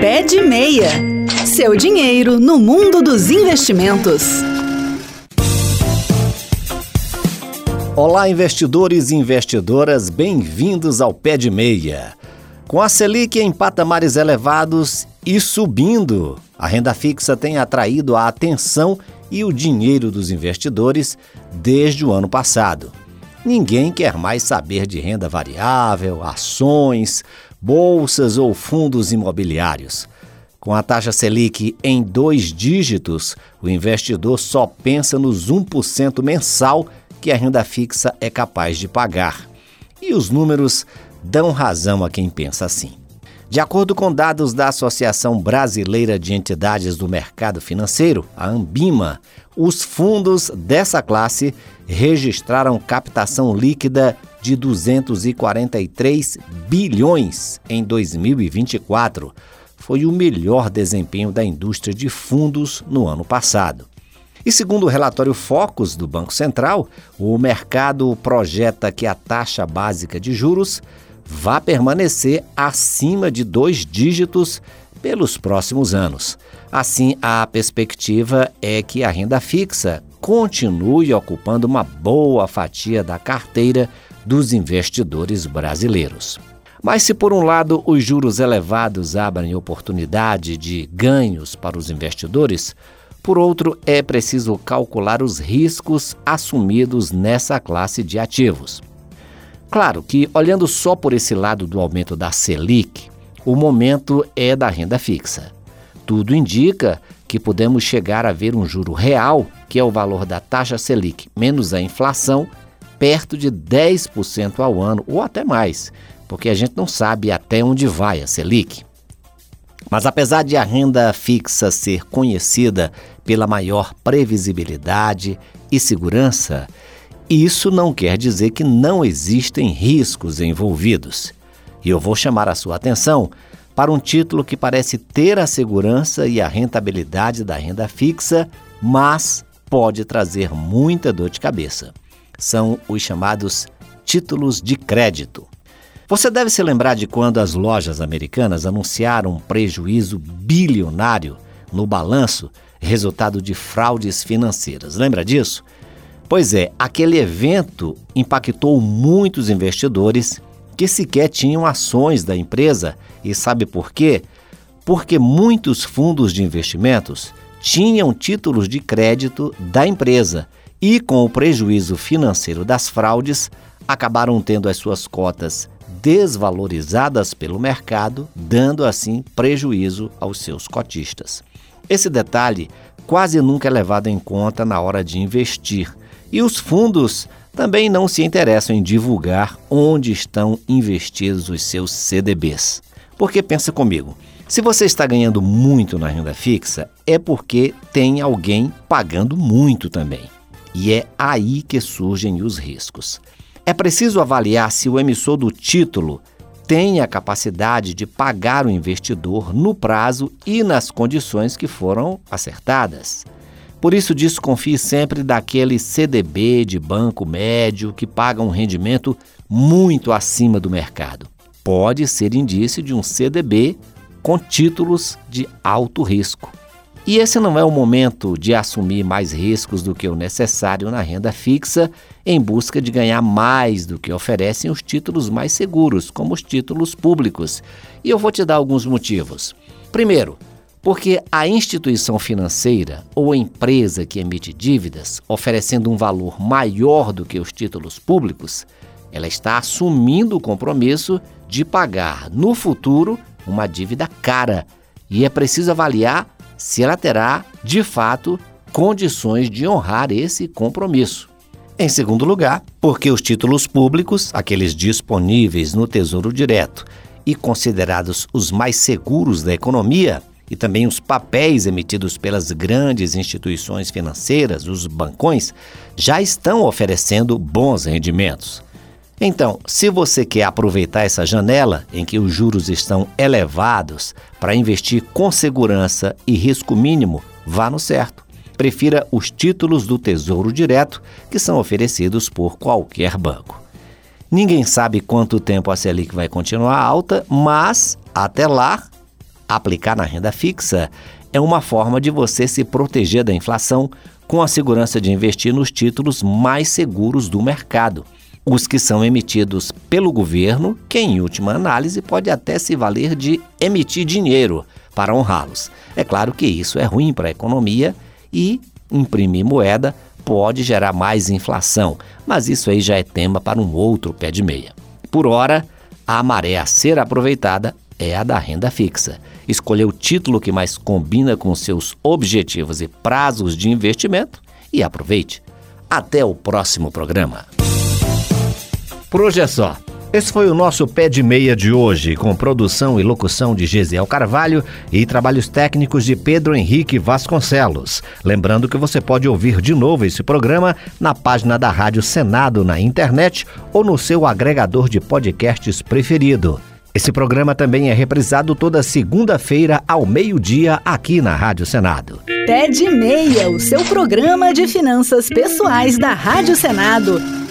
Pé de Meia. Seu dinheiro no mundo dos investimentos. Olá, investidores e investidoras, bem-vindos ao Pé de Meia. Com a Selic em patamares elevados e subindo, a renda fixa tem atraído a atenção e o dinheiro dos investidores desde o ano passado. Ninguém quer mais saber de renda variável, ações, bolsas ou fundos imobiliários. Com a taxa Selic em 2 dígitos, o investidor só pensa nos 1% mensal que a renda fixa é capaz de pagar. E os números dão razão a quem pensa assim. De acordo com dados da Associação Brasileira de Entidades do Mercado Financeiro, a Anbima, os fundos dessa classe registraram captação líquida de 243 bilhões em 2024. Foi o melhor desempenho da indústria de fundos no ano passado. E segundo o relatório Focus do Banco Central, o mercado projeta que a taxa básica de juros vai permanecer acima de 2 dígitos pelos próximos anos. Assim, a perspectiva é que a renda fixa continue ocupando uma boa fatia da carteira dos investidores brasileiros. Mas se por um lado os juros elevados abrem oportunidade de ganhos para os investidores, por outro, é preciso calcular os riscos assumidos nessa classe de ativos. Claro que, olhando só por esse lado do aumento da Selic, o momento é da renda fixa. Tudo indica que podemos chegar a ver um juro real, que é o valor da taxa Selic menos a inflação, perto de 10% ao ano, ou até mais, porque a gente não sabe até onde vai a Selic. Mas apesar de a renda fixa ser conhecida pela maior previsibilidade e segurança, isso não quer dizer que não existem riscos envolvidos. E eu vou chamar a sua atenção para um título que parece ter a segurança e a rentabilidade da renda fixa, mas pode trazer muita dor de cabeça. São os chamados títulos de crédito. Você deve se lembrar de quando as lojas americanas anunciaram um prejuízo bilionário no balanço, resultado de fraudes financeiras. Lembra disso? Pois é, aquele evento impactou muitos investidores que sequer tinham ações da empresa. E sabe por quê? Porque muitos fundos de investimentos tinham títulos de crédito da empresa e, com o prejuízo financeiro das fraudes, acabaram tendo as suas cotas desvalorizadas pelo mercado, dando assim prejuízo aos seus cotistas. Esse detalhe quase nunca é levado em conta na hora de investir, e os fundos também não se interessam em divulgar onde estão investidos os seus CDBs. Porque pensa comigo, se você está ganhando muito na renda fixa, é porque tem alguém pagando muito também. E é aí que surgem os riscos. É preciso avaliar se o emissor do título tem a capacidade de pagar o investidor no prazo e nas condições que foram acertadas. Por isso, desconfie sempre daquele CDB de banco médio que paga um rendimento muito acima do mercado. Pode ser indício de um CDB com títulos de alto risco. E esse não é o momento de assumir mais riscos do que o necessário na renda fixa em busca de ganhar mais do que oferecem os títulos mais seguros, como os títulos públicos. E eu vou te dar alguns motivos. Primeiro, porque a instituição financeira ou empresa que emite dívidas, oferecendo um valor maior do que os títulos públicos, ela está assumindo o compromisso de pagar no futuro uma dívida cara. E é preciso avaliar se ela terá, de fato, condições de honrar esse compromisso. Em segundo lugar, porque os títulos públicos, aqueles disponíveis no Tesouro Direto e considerados os mais seguros da economia, e também os papéis emitidos pelas grandes instituições financeiras, os bancões, já estão oferecendo bons rendimentos. Então, se você quer aproveitar essa janela em que os juros estão elevados para investir com segurança e risco mínimo, vá no certo. Prefira os títulos do Tesouro Direto que são oferecidos por qualquer banco. Ninguém sabe quanto tempo a Selic vai continuar alta, mas até lá Aplicar na renda fixa é uma forma de você se proteger da inflação com a segurança de investir nos títulos mais seguros do mercado, os que são emitidos pelo governo, que em última análise pode até se valer de emitir dinheiro para honrá-los. É claro que isso é ruim para a economia e imprimir moeda pode gerar mais inflação, mas isso aí já é tema para um outro pé de meia. Por ora, a maré a ser aproveitada é a da renda fixa. Escolher o título que mais combina com seus objetivos e prazos de investimento e aproveite. Até o próximo programa. Por hoje é só. Esse foi o nosso Pé de Meia de hoje, com produção e locução de Gesiel Carvalho e trabalhos técnicos de Pedro Henrique Vasconcelos. Lembrando que você pode ouvir de novo esse programa na página da Rádio Senado na internet ou no seu agregador de podcasts preferido. Esse programa também é reprisado toda segunda-feira ao meio-dia aqui na Rádio Senado. Pé de Meia, o seu programa de finanças pessoais da Rádio Senado.